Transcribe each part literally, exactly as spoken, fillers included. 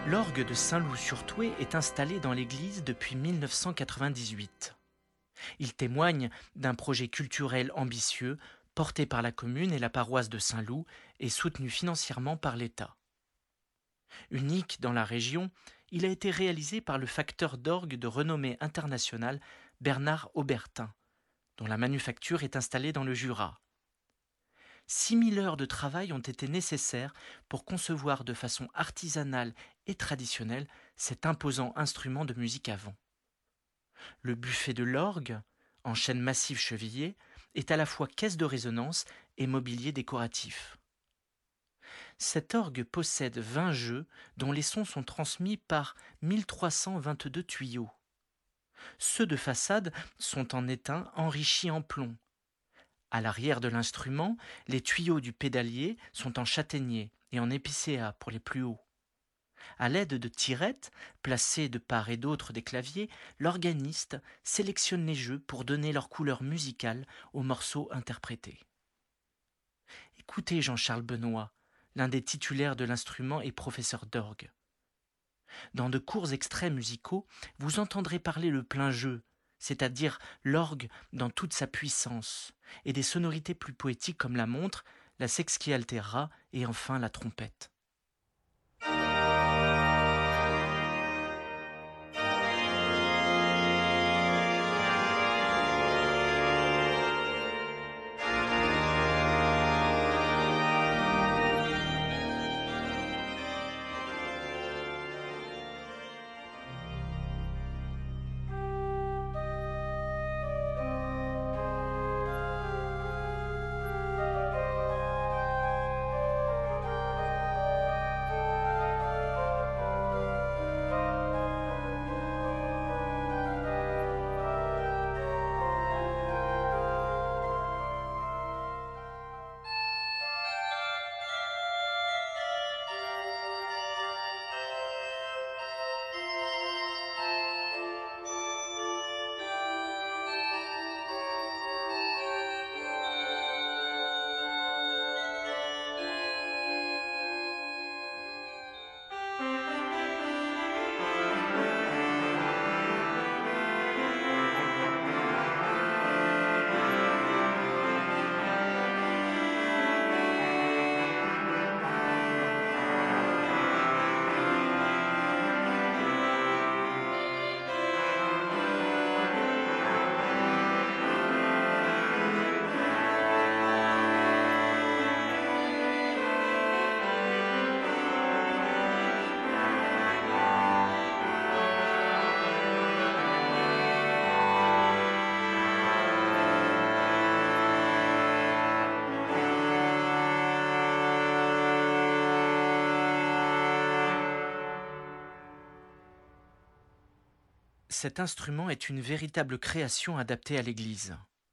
L'orgue de Saint-Loup-sur-Thouet est installé dans l'église depuis mille neuf cent quatre-vingt-dix-huit. Il témoigne d'un projet culturel ambitieux porté par la commune et la paroisse de Saint-Loup et soutenu financièrement par l'État. Unique dans la région, il a été réalisé par le facteur d'orgue de renommée internationale Bernard Aubertin, dont la manufacture est installée dans le Jura. six mille heures de travail ont été nécessaires pour concevoir de façon artisanale et traditionnelle cet imposant instrument de musique à vent. Le buffet de l'orgue, en chêne massif chevillé, est à la fois caisse de résonance et mobilier décoratif. Cet orgue possède vingt jeux dont les sons sont transmis par mille trois cent vingt-deux tuyaux. Ceux de façade sont en étain enrichis en plomb. À l'arrière de l'instrument, les tuyaux du pédalier sont en châtaignier et en épicéa pour les plus hauts. À l'aide de tirettes, placées de part et d'autre des claviers, l'organiste sélectionne les jeux pour donner leur couleur musicale aux morceaux interprétés. Écoutez Jean-Charles Benoît, l'un des titulaires de l'instrument et professeur d'orgue. Dans de courts extraits musicaux, vous entendrez parler le plein jeu, c'est-à-dire l'orgue dans toute sa puissance, et des sonorités plus poétiques comme la montre, la sexquialtera et enfin la trompette. Cet instrument est une véritable création adaptée à l'église.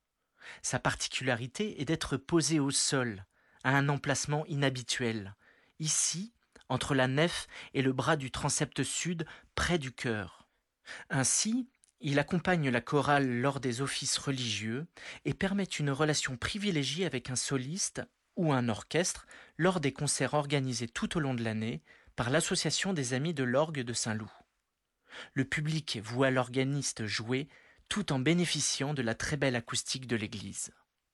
Sa particularité est d'être posé au sol, à un emplacement inhabituel, ici, entre la nef et le bras du transept sud, près du chœur. Ainsi, il accompagne la chorale lors des offices religieux et permet une relation privilégiée avec un soliste ou un orchestre lors des concerts organisés tout au long de l'année par l'Association des Amis de l'Orgue de Saint-Loup. Le public voit l'organiste jouer tout en bénéficiant de la très belle acoustique de l'église.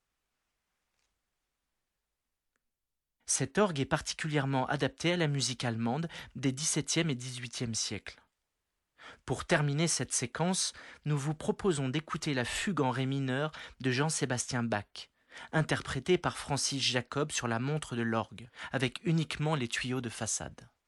Cet orgue est particulièrement adapté à la musique allemande des dix-septième et dix-huitième siècles. Pour terminer cette séquence, nous vous proposons d'écouter la fugue en ré mineur de Jean-Sébastien Bach, interprétée par Francis Jacob sur la montre de l'orgue, avec uniquement les tuyaux de façade.